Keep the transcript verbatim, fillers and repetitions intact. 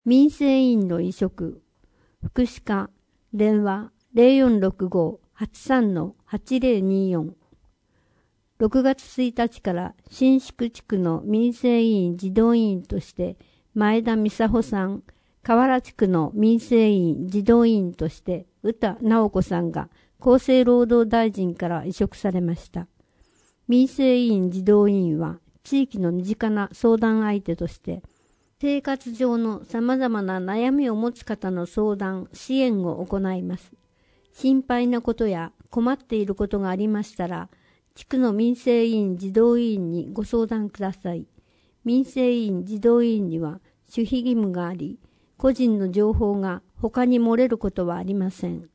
民生委員の移植、福祉課、電話 ゼロよんろくご はちさん はちゼロによん。ろくがつついたちから新宿地区の民生委員児童委員として前田美佐穂さん、河原地区の民生委員児童委員として宇田直子さんが厚生労働大臣から委嘱されました。民生委員児童委員は地域の身近な相談相手として生活上の様々な悩みを持つ方の相談、支援を行います。心配なことや困っていることがありましたら、地区の民生委員児童委員にご相談ください。民生委員児童委員には守秘義務があり、個人の情報が他に漏れることはありません。